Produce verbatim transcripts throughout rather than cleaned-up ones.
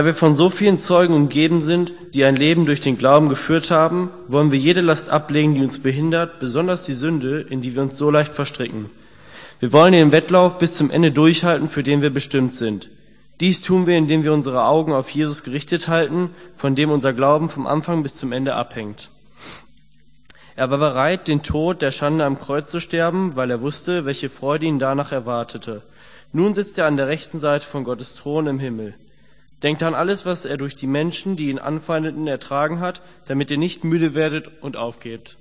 Da wir von so vielen Zeugen umgeben sind, die ein Leben durch den Glauben geführt haben, wollen wir jede Last ablegen, die uns behindert, besonders die Sünde, in die wir uns so leicht verstricken. Wir wollen den Wettlauf bis zum Ende durchhalten, für den wir bestimmt sind. Dies tun wir, indem wir unsere Augen auf Jesus gerichtet halten, von dem unser Glauben vom Anfang bis zum Ende abhängt. Er war bereit, den Tod der Schande am Kreuz zu sterben, weil er wusste, welche Freude ihn danach erwartete. Nun sitzt er an der rechten Seite von Gottes Thron im Himmel. Denkt an alles, was er durch die Menschen, die ihn anfeindeten, ertragen hat, damit ihr nicht müde werdet und aufgebt.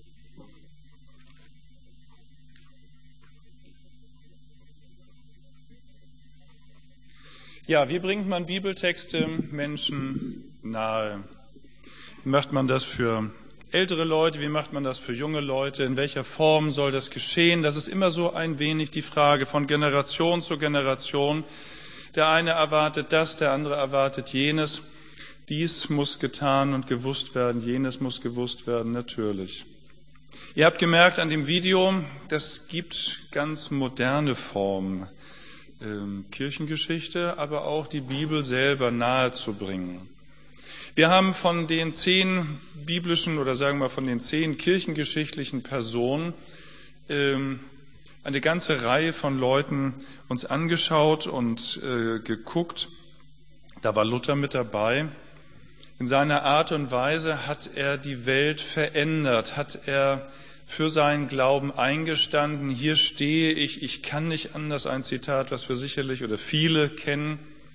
Ja, wie bringt man Bibeltexte Menschen nahe? Wie macht man das für ältere Leute? Wie macht man das für junge Leute? In welcher Form soll das geschehen? Das ist immer so ein wenig die Frage von Generation zu Generation. Der eine erwartet das, der andere erwartet jenes. Dies muss getan und gewusst werden, jenes muss gewusst werden, natürlich. Ihr habt gemerkt an dem Video, das gibt ganz moderne Formen, ähm, Kirchengeschichte, aber auch die Bibel selber nahezubringen. Wir haben von den zehn biblischen oder sagen wir von den zehn kirchengeschichtlichen Personen ähm, eine ganze Reihe von Leuten uns angeschaut und äh, geguckt. Da war Luther mit dabei. In seiner Art und Weise hat er die Welt verändert, hat er für seinen Glauben eingestanden. Hier stehe ich, ich kann nicht anders, ein Zitat, was wir sicherlich oder viele kennen.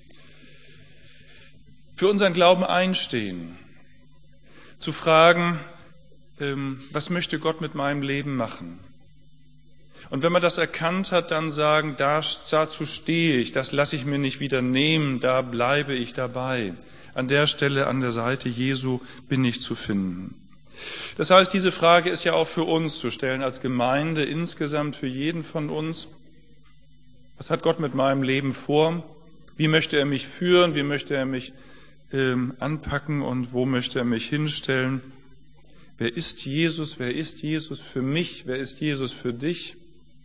Für unseren Glauben einstehen, zu fragen, ähm, was möchte Gott mit meinem Leben machen? Und wenn man das erkannt hat, dann sagen, da, dazu stehe ich, das lasse ich mir nicht wieder nehmen, da bleibe ich dabei. An der Stelle, an der Seite Jesu bin ich zu finden. Das heißt, diese Frage ist ja auch für uns zu stellen, als Gemeinde insgesamt, für jeden von uns. Was hat Gott mit meinem Leben vor? Wie möchte er mich führen? Wie möchte er mich ähm, anpacken? Und wo möchte er mich hinstellen? Wer ist Jesus? Wer ist Jesus für mich? Wer ist Jesus für dich?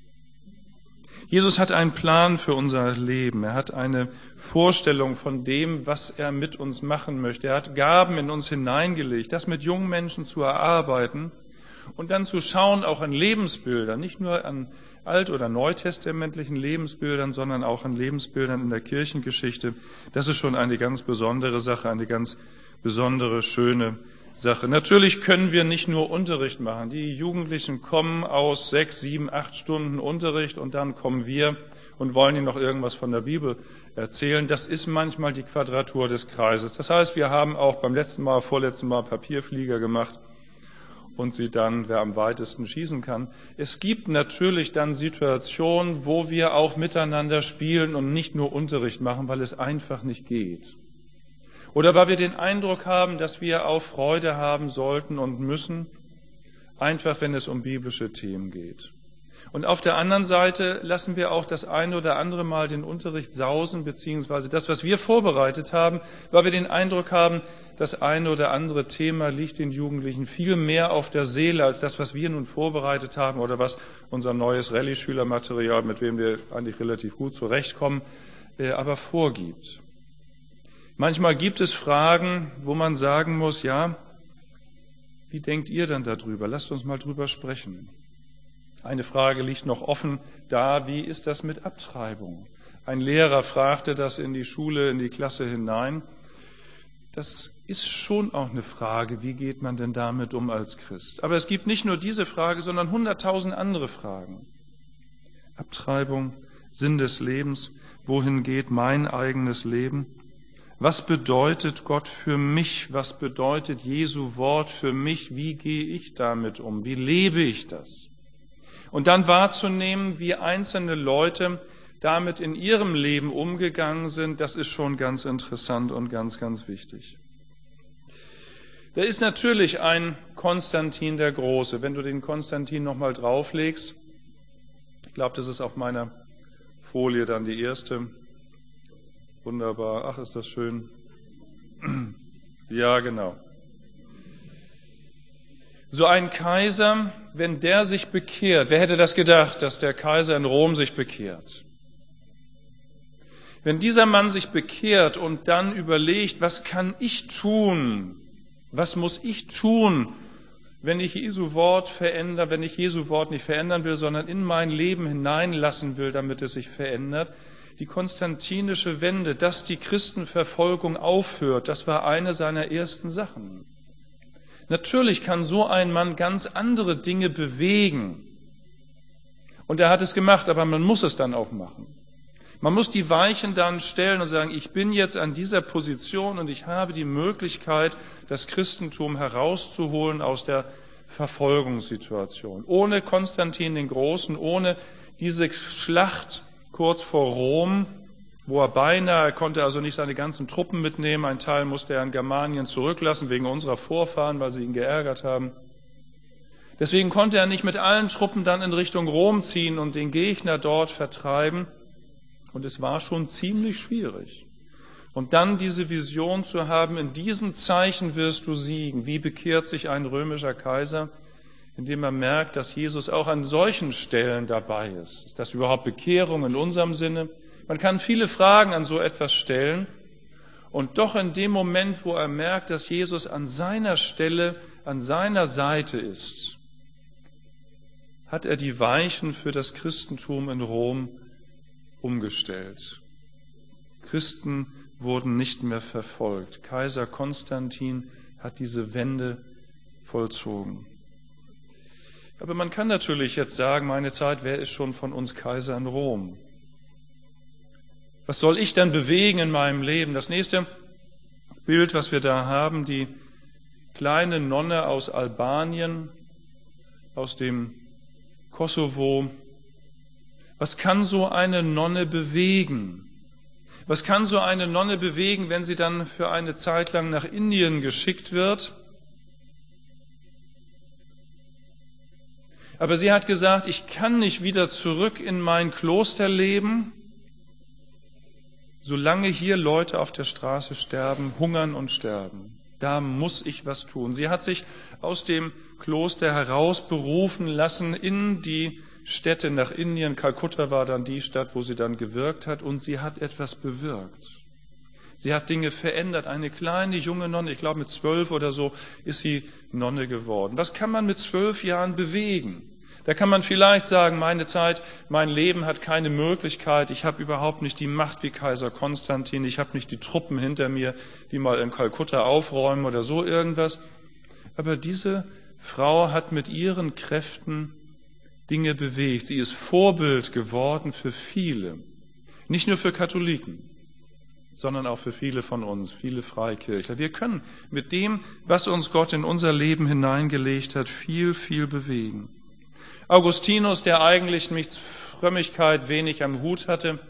Jesus hat einen Plan für unser Leben. Er hat eine Vorstellung von dem, was er mit uns machen möchte. Er hat Gaben in uns hineingelegt, das mit jungen Menschen zu erarbeiten und dann zu schauen, auch an Lebensbildern, nicht nur an alt- oder neutestamentlichen Lebensbildern, sondern auch an Lebensbildern in der Kirchengeschichte. Das ist schon eine ganz besondere Sache, eine ganz besondere, schöne Sache. Natürlich können wir nicht nur Unterricht machen. Die Jugendlichen kommen aus sechs, sieben, acht Stunden Unterricht und dann kommen wir und wollen ihnen noch irgendwas von der Bibel erzählen. Das ist manchmal die Quadratur des Kreises. Das heißt, wir haben auch beim letzten Mal, vorletzten Mal Papierflieger gemacht und sie dann, wer am weitesten schießen kann. Es gibt natürlich dann Situationen, wo wir auch miteinander spielen und nicht nur Unterricht machen, weil es einfach nicht geht. Oder weil wir den Eindruck haben, dass wir auch Freude haben sollten und müssen, einfach wenn es um biblische Themen geht. Und auf der anderen Seite lassen wir auch das eine oder andere Mal den Unterricht sausen, beziehungsweise das, was wir vorbereitet haben, weil wir den Eindruck haben, das eine oder andere Thema liegt den Jugendlichen viel mehr auf der Seele als das, was wir nun vorbereitet haben oder was unser neues Rallye-Schülermaterial, mit dem wir eigentlich relativ gut zurechtkommen, aber vorgibt. Manchmal gibt es Fragen, wo man sagen muss, ja, wie denkt ihr dann darüber? Lasst uns mal drüber sprechen. Eine Frage liegt noch offen da, wie ist das mit Abtreibung? Ein Lehrer fragte das in die Schule, in die Klasse hinein. Das ist schon auch eine Frage, wie geht man denn damit um als Christ? Aber es gibt nicht nur diese Frage, sondern hunderttausend andere Fragen. Abtreibung, Sinn des Lebens, wohin geht mein eigenes Leben? Was bedeutet Gott für mich? Was bedeutet Jesu Wort für mich? Wie gehe ich damit um? Wie lebe ich das? Und dann wahrzunehmen, wie einzelne Leute damit in ihrem Leben umgegangen sind, das ist schon ganz interessant und ganz, ganz wichtig. Da ist natürlich ein Konstantin der Große. Wenn du den Konstantin nochmal drauflegst, ich glaube, das ist auf meiner Folie dann die erste. Wunderbar. Ach, ist das schön. Ja, genau. So ein Kaiser, wenn der sich bekehrt, wer hätte das gedacht, dass der Kaiser in Rom sich bekehrt? Wenn dieser Mann sich bekehrt und dann überlegt, was kann ich tun? Was muss ich tun, wenn ich Jesu Wort verändere, wenn ich Jesu Wort nicht verändern will, sondern in mein Leben hineinlassen will, damit es sich verändert? Die konstantinische Wende, dass die Christenverfolgung aufhört, das war eine seiner ersten Sachen. Natürlich kann so ein Mann ganz andere Dinge bewegen. Und er hat es gemacht, aber man muss es dann auch machen. Man muss die Weichen dann stellen und sagen, ich bin jetzt an dieser Position und ich habe die Möglichkeit, das Christentum herauszuholen aus der Verfolgungssituation. Ohne Konstantin den Großen, ohne diese Schlacht kurz vor Rom, wo er beinahe, er konnte also nicht seine ganzen Truppen mitnehmen, ein Teil musste er in Germanien zurücklassen, wegen unserer Vorfahren, weil sie ihn geärgert haben. Deswegen konnte er nicht mit allen Truppen dann in Richtung Rom ziehen und den Gegner dort vertreiben. Und es war schon ziemlich schwierig. Und dann diese Vision zu haben, in diesem Zeichen wirst du siegen. Wie bekehrt sich ein römischer Kaiser? Indem er merkt, dass Jesus auch an solchen Stellen dabei ist. Ist das überhaupt Bekehrung in unserem Sinne? Man kann viele Fragen an so etwas stellen. Und doch in dem Moment, wo er merkt, dass Jesus an seiner Stelle, an seiner Seite ist, hat er die Weichen für das Christentum in Rom umgestellt. Christen wurden nicht mehr verfolgt. Kaiser Konstantin hat diese Wende vollzogen. Aber man kann natürlich jetzt sagen, meine Zeit, wer ist schon von uns Kaiser in Rom? Was soll ich denn bewegen in meinem Leben? Das nächste Bild, was wir da haben, die kleine Nonne aus Albanien, aus dem Kosovo. Was kann so eine Nonne bewegen? Was kann so eine Nonne bewegen, wenn sie dann für eine Zeit lang nach Indien geschickt wird? Aber sie hat gesagt, ich kann nicht wieder zurück in mein Kloster leben, solange hier Leute auf der Straße sterben, hungern und sterben. Da muss ich was tun. Sie hat sich aus dem Kloster heraus berufen lassen in die Städte nach Indien. Kalkutta war dann die Stadt, wo sie dann gewirkt hat, und sie hat etwas bewirkt. Sie hat Dinge verändert. Eine kleine junge Nonne, ich glaube mit zwölf oder so, ist sie Nonne geworden. Was kann man mit zwölf Jahren bewegen? Da kann man vielleicht sagen, meine Zeit, mein Leben hat keine Möglichkeit, ich habe überhaupt nicht die Macht wie Kaiser Konstantin, ich habe nicht die Truppen hinter mir, die mal in Kalkutta aufräumen oder so irgendwas. Aber diese Frau hat mit ihren Kräften Dinge bewegt. Sie ist Vorbild geworden für viele. Nicht nur für Katholiken, sondern auch für viele von uns, viele Freikirchler. Wir können mit dem, was uns Gott in unser Leben hineingelegt hat, viel, viel bewegen. Augustinus, der eigentlich mit Frömmigkeit wenig am Hut hatte,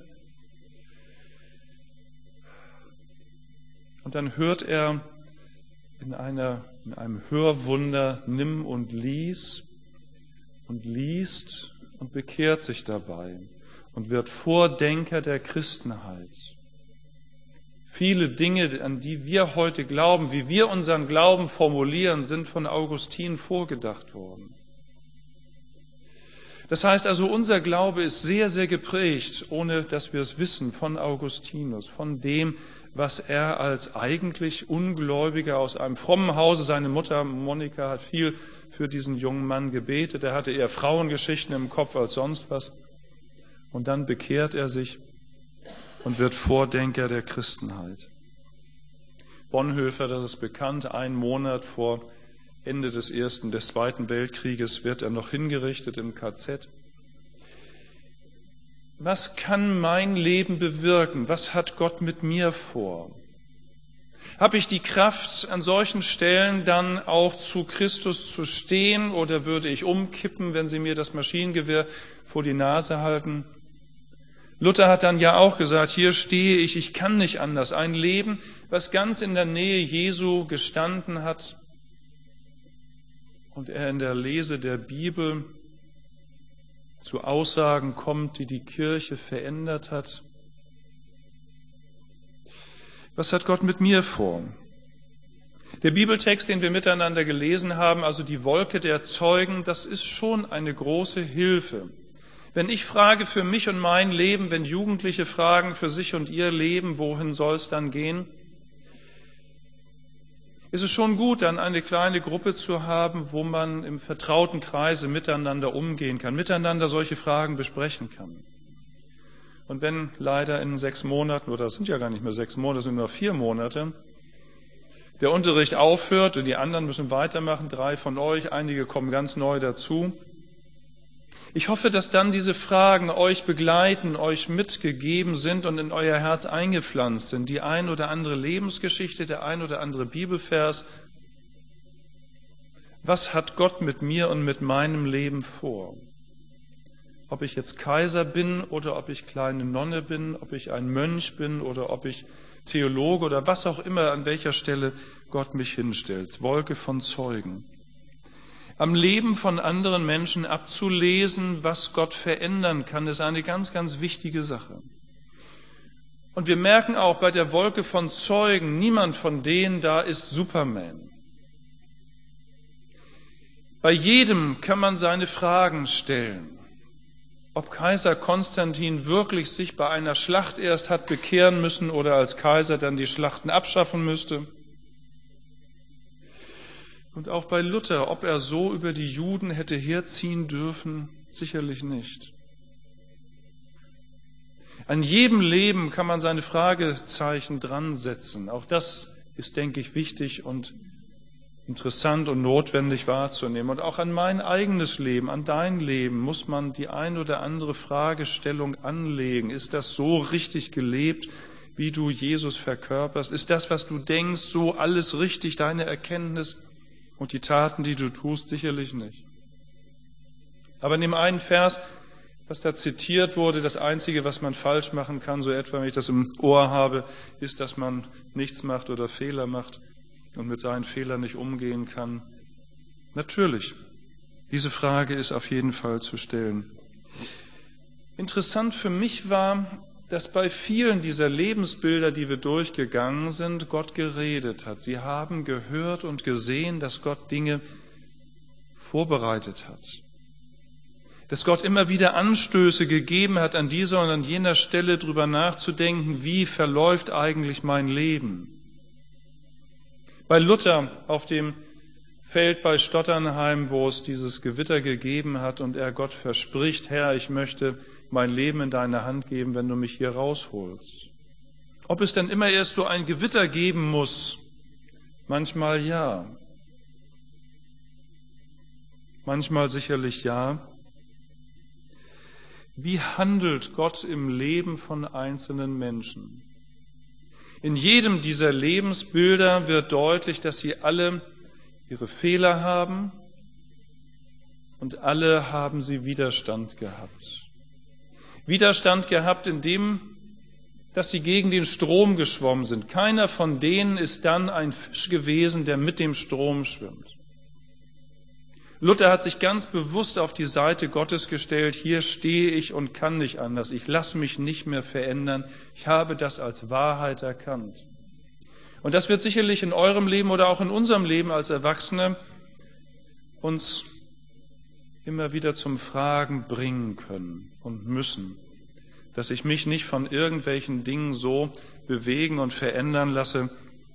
und dann hört er in, einer, in einem Hörwunder, nimm und lies, und liest und bekehrt sich dabei und wird Vordenker der Christenheit. Viele Dinge, an die wir heute glauben, wie wir unseren Glauben formulieren, sind von Augustin vorgedacht worden. Das heißt also, unser Glaube ist sehr, sehr geprägt, ohne dass wir es wissen, von Augustinus, von dem, was er als eigentlich Ungläubiger aus einem frommen Hause, seine Mutter Monika hat viel für diesen jungen Mann gebetet, er hatte eher Frauengeschichten im Kopf als sonst was. Und dann bekehrt er sich und wird Vordenker der Christenheit. Bonhoeffer, das ist bekannt, ein Monat vor Ende des Ersten, des Zweiten Weltkrieges wird er noch hingerichtet im K Z. Was kann mein Leben bewirken? Was hat Gott mit mir vor? Habe ich die Kraft, an solchen Stellen dann auch zu Christus zu stehen, oder würde ich umkippen, wenn sie mir das Maschinengewehr vor die Nase halten? Luther hat dann ja auch gesagt, hier stehe ich, ich kann nicht anders. Ein Leben, was ganz in der Nähe Jesu gestanden hat, und er in der Lese der Bibel zu Aussagen kommt, die die Kirche verändert hat. Was hat Gott mit mir vor? Der Bibeltext, den wir miteinander gelesen haben, also die Wolke der Zeugen, das ist schon eine große Hilfe. Wenn ich frage für mich und mein Leben, wenn Jugendliche fragen für sich und ihr Leben, wohin soll es dann gehen? Ist es schon gut, dann eine kleine Gruppe zu haben, wo man im vertrauten Kreise miteinander umgehen kann, miteinander solche Fragen besprechen kann. Und wenn leider in sechs Monaten, oder es sind ja gar nicht mehr sechs Monate, es sind nur vier Monate, der Unterricht aufhört und die anderen müssen weitermachen, drei von euch, einige kommen ganz neu dazu. Ich hoffe, dass dann diese Fragen euch begleiten, euch mitgegeben sind und in euer Herz eingepflanzt sind. Die ein oder andere Lebensgeschichte, der ein oder andere Bibelvers. Was hat Gott mit mir und mit meinem Leben vor? Ob ich jetzt Kaiser bin oder ob ich kleine Nonne bin, ob ich ein Mönch bin oder ob ich Theologe oder was auch immer, an welcher Stelle Gott mich hinstellt. Wolke von Zeugen. Am Leben von anderen Menschen abzulesen, was Gott verändern kann, ist eine ganz, ganz wichtige Sache. Und wir merken auch bei der Wolke von Zeugen, niemand von denen da ist Superman. Bei jedem kann man seine Fragen stellen. Ob Kaiser Konstantin wirklich sich bei einer Schlacht erst hat bekehren müssen oder als Kaiser dann die Schlachten abschaffen müsste. Und auch bei Luther, ob er so über die Juden hätte herziehen dürfen, sicherlich nicht. An jedem Leben kann man seine Fragezeichen dran setzen. Auch das ist, denke ich, wichtig und interessant und notwendig wahrzunehmen. Und auch an mein eigenes Leben, an dein Leben muss man die ein oder andere Fragestellung anlegen. Ist das so richtig gelebt, wie du Jesus verkörperst? Ist das, was du denkst, so alles richtig, deine Erkenntnis? Und die Taten, die du tust, sicherlich nicht. Aber in dem einen Vers, was da zitiert wurde, das Einzige, was man falsch machen kann, so etwa, wenn ich das im Ohr habe, ist, dass man nichts macht oder Fehler macht und mit seinen Fehlern nicht umgehen kann. Natürlich, diese Frage ist auf jeden Fall zu stellen. Interessant für mich war, dass bei vielen dieser Lebensbilder, die wir durchgegangen sind, Gott geredet hat. Sie haben gehört und gesehen, dass Gott Dinge vorbereitet hat. Dass Gott immer wieder Anstöße gegeben hat, an dieser und an jener Stelle drüber nachzudenken, wie verläuft eigentlich mein Leben. Bei Luther auf dem Feld bei Stotternheim, wo es dieses Gewitter gegeben hat und er Gott verspricht, Herr, ich möchte mein Leben in deine Hand geben, wenn du mich hier rausholst. Ob es dann immer erst so ein Gewitter geben muss? Manchmal ja. Manchmal sicherlich ja. Wie handelt Gott im Leben von einzelnen Menschen? In jedem dieser Lebensbilder wird deutlich, dass sie alle ihre Fehler haben und alle haben sie Widerstand gehabt. Widerstand gehabt in dem, dass sie gegen den Strom geschwommen sind. Keiner von denen ist dann ein Fisch gewesen, der mit dem Strom schwimmt. Luther hat sich ganz bewusst auf die Seite Gottes gestellt. Hier stehe ich und kann nicht anders. Ich lasse mich nicht mehr verändern. Ich habe das als Wahrheit erkannt. Und das wird sicherlich in eurem Leben oder auch in unserem Leben als Erwachsene uns immer wieder zum Fragen bringen können und müssen, dass ich mich nicht von irgendwelchen Dingen so bewegen und verändern lasse,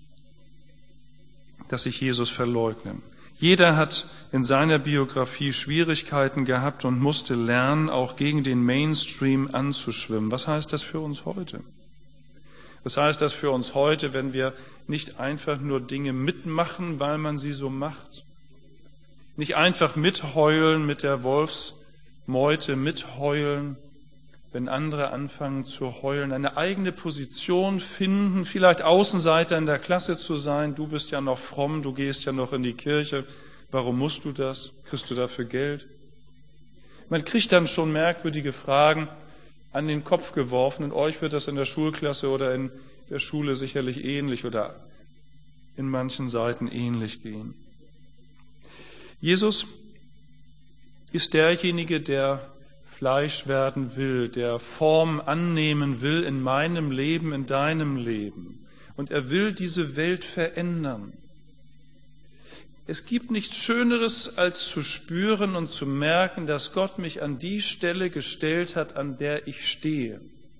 dass ich Jesus verleugne. Jeder hat in seiner Biografie Schwierigkeiten gehabt und musste lernen, auch gegen den Mainstream anzuschwimmen. Was heißt das für uns heute? Was heißt das für uns heute, wenn wir nicht einfach nur Dinge mitmachen, weil man sie so macht? Nicht einfach mitheulen mit der Wolfsmeute, mitheulen, wenn andere anfangen zu heulen, eine eigene Position finden, vielleicht Außenseiter in der Klasse zu sein. Du bist ja noch fromm, du gehst ja noch in die Kirche. Warum musst du das? Kriegst du dafür Geld? Man kriegt dann schon merkwürdige Fragen an den Kopf geworfen und euch wird das in der Schulklasse oder in der Schule sicherlich ähnlich oder in manchen Seiten ähnlich gehen. Jesus ist derjenige, der Fleisch werden will, der Form annehmen will in meinem Leben, in deinem Leben. Und er will diese Welt verändern. Es gibt nichts Schöneres, als zu spüren und zu merken, dass Gott mich an die Stelle gestellt hat, an der ich stehe.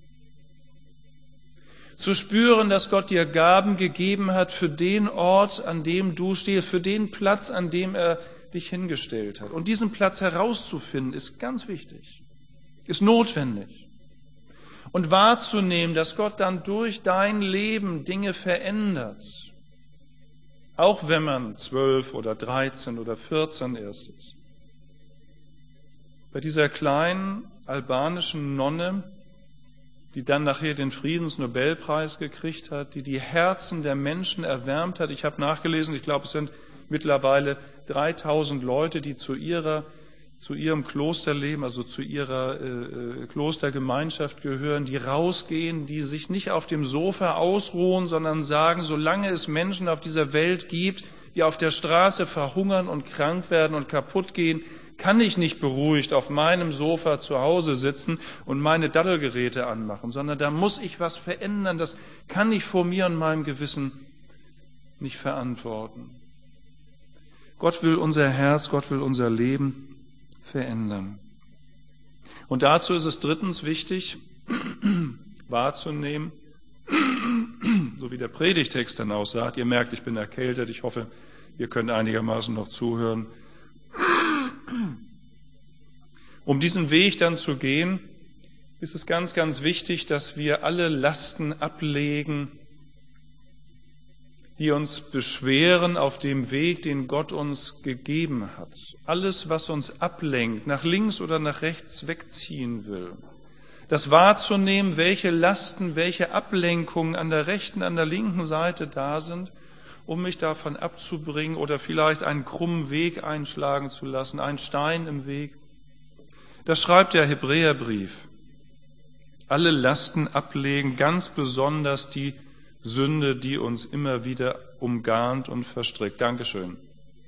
Zu spüren, dass Gott dir Gaben gegeben hat für den Ort, an dem du stehst, für den Platz, an dem er dich hingestellt hat. Und diesen Platz herauszufinden, ist ganz wichtig, ist notwendig. Und wahrzunehmen, dass Gott dann durch dein Leben Dinge verändert. Auch wenn man zwölf oder dreizehn oder vierzehn erst ist. Bei dieser kleinen albanischen Nonne, die dann nachher den Friedensnobelpreis gekriegt hat, die die Herzen der Menschen erwärmt hat. Ich habe nachgelesen, ich glaube, es sind mittlerweile dreitausend Leute, die zu ihrer, zu ihrem Klosterleben, also zu ihrer äh, Klostergemeinschaft gehören, die rausgehen, die sich nicht auf dem Sofa ausruhen, sondern sagen, solange es Menschen auf dieser Welt gibt, die auf der Straße verhungern und krank werden und kaputt gehen, kann ich nicht beruhigt auf meinem Sofa zu Hause sitzen und meine Daddelgeräte anmachen, sondern da muss ich was verändern. Das kann ich vor mir und meinem Gewissen nicht verantworten. Gott will unser Herz, Gott will unser Leben verändern. Und dazu ist es drittens wichtig, wahrzunehmen, so wie der Predigtext dann auch sagt. Ihr merkt, ich bin erkältet. Ich hoffe, ihr könnt einigermaßen noch zuhören. Um diesen Weg dann zu gehen, ist es ganz, ganz wichtig, dass wir alle Lasten ablegen, die uns beschweren auf dem Weg, den Gott uns gegeben hat. Alles, was uns ablenkt, nach links oder nach rechts wegziehen will. Das wahrzunehmen, welche Lasten, welche Ablenkungen an der rechten, an der linken Seite da sind, um mich davon abzubringen oder vielleicht einen krummen Weg einschlagen zu lassen, einen Stein im Weg. Das schreibt der Hebräerbrief. Alle Lasten ablegen, ganz besonders die Sünde, die uns immer wieder umgarnt und verstrickt. Dankeschön.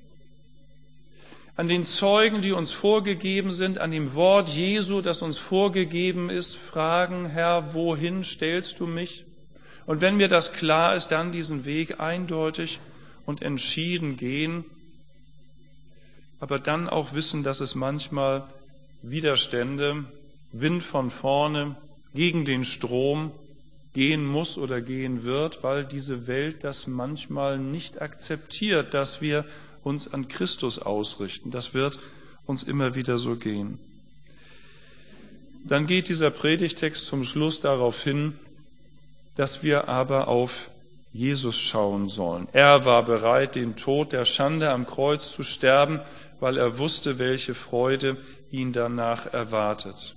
An den Zeugen, die uns vorgegeben sind, an dem Wort Jesu, das uns vorgegeben ist, fragen, Herr, wohin stellst du mich? Und wenn mir das klar ist, dann diesen Weg eindeutig und entschieden gehen, aber dann auch wissen, dass es manchmal Widerstände, Wind von vorne, gegen den Strom gehen muss oder gehen wird, weil diese Welt das manchmal nicht akzeptiert, dass wir uns an Christus ausrichten. Das wird uns immer wieder so gehen. Dann geht dieser Predigtext zum Schluss darauf hin, dass wir aber auf Jesus schauen sollen. Er war bereit, den Tod der Schande am Kreuz zu sterben, weil er wusste, welche Freude ihn danach erwartet.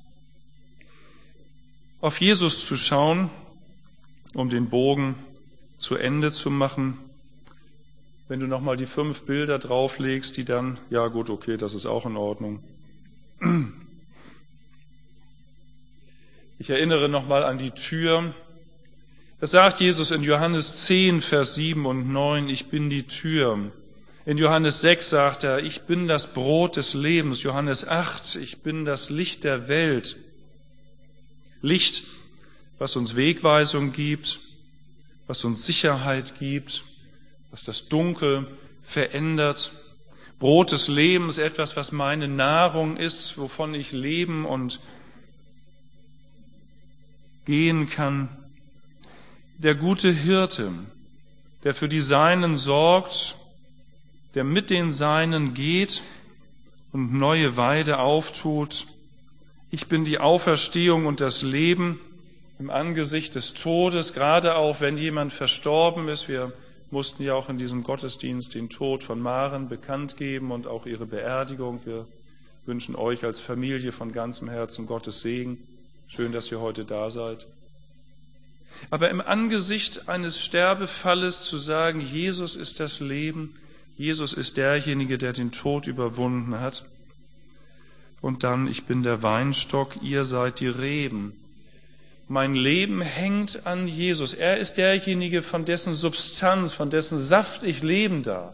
Auf Jesus zu schauen, um den Bogen zu Ende zu machen. Wenn du nochmal die fünf Bilder drauflegst, die dann, ja gut, okay, das ist auch in Ordnung. Ich erinnere nochmal an die Tür. Das sagt Jesus in Johannes zehn, Vers sieben und neun, ich bin die Tür. In Johannes sechs sagt er, ich bin das Brot des Lebens. Johannes acht, ich bin das Licht der Welt. Licht, was uns Wegweisung gibt, was uns Sicherheit gibt, was das Dunkel verändert. Brot des Lebens, etwas, was meine Nahrung ist, wovon ich leben und gehen kann. Der gute Hirte, der für die Seinen sorgt, der mit den Seinen geht und neue Weide auftut. Ich bin die Auferstehung und das Leben im Angesicht des Todes, gerade auch wenn jemand verstorben ist. Wir mussten ja auch in diesem Gottesdienst den Tod von Maren bekannt geben und auch ihre Beerdigung. Wir wünschen euch als Familie von ganzem Herzen Gottes Segen. Schön, dass ihr heute da seid. Aber im Angesicht eines Sterbefalles zu sagen, Jesus ist das Leben, Jesus ist derjenige, der den Tod überwunden hat. Und dann, ich bin der Weinstock, ihr seid die Reben. Mein Leben hängt an Jesus. Er ist derjenige, von dessen Substanz, von dessen Saft ich leben darf.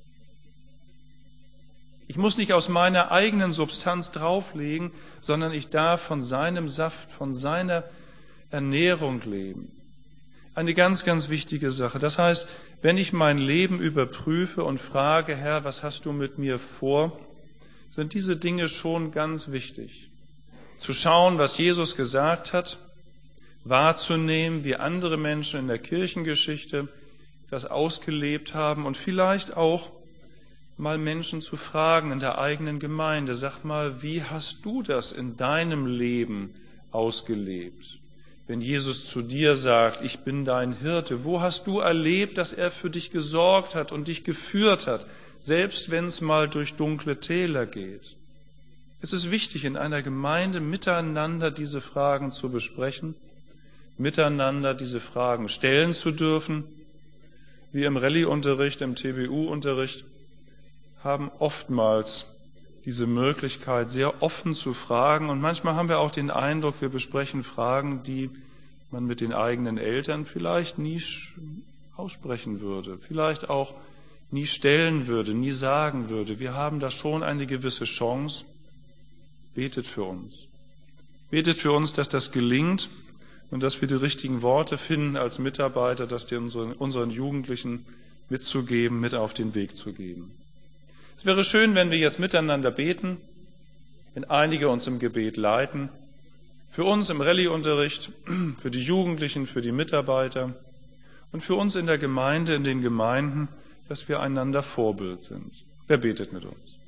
Ich muss nicht aus meiner eigenen Substanz drauflegen, sondern ich darf von seinem Saft, von seiner Ernährung leben. Eine ganz, ganz wichtige Sache. Das heißt, wenn ich mein Leben überprüfe und frage, Herr, was hast du mit mir vor, sind diese Dinge schon ganz wichtig. Zu schauen, was Jesus gesagt hat, wahrzunehmen, wie andere Menschen in der Kirchengeschichte das ausgelebt haben und vielleicht auch mal Menschen zu fragen in der eigenen Gemeinde. Sag mal, wie hast du das in deinem Leben ausgelebt? Wenn Jesus zu dir sagt, ich bin dein Hirte, wo hast du erlebt, dass er für dich gesorgt hat und dich geführt hat, selbst wenn es mal durch dunkle Täler geht? Es ist wichtig, in einer Gemeinde miteinander diese Fragen zu besprechen, miteinander diese Fragen stellen zu dürfen. Wir im Rallye-Unterricht, im T B U-Unterricht haben oftmals diese Möglichkeit, sehr offen zu fragen. Und manchmal haben wir auch den Eindruck, wir besprechen Fragen, die man mit den eigenen Eltern vielleicht nie aussprechen würde, vielleicht auch nie stellen würde, nie sagen würde. Wir haben da schon eine gewisse Chance. Betet für uns. Betet für uns, dass das gelingt und dass wir die richtigen Worte finden als Mitarbeiter, das den unseren, unseren Jugendlichen mitzugeben, mit auf den Weg zu geben. Es wäre schön, wenn wir jetzt miteinander beten, wenn einige uns im Gebet leiten, für uns im Rallye-Unterricht, für die Jugendlichen, für die Mitarbeiter und für uns in der Gemeinde, in den Gemeinden, dass wir einander Vorbild sind. Wer betet mit uns?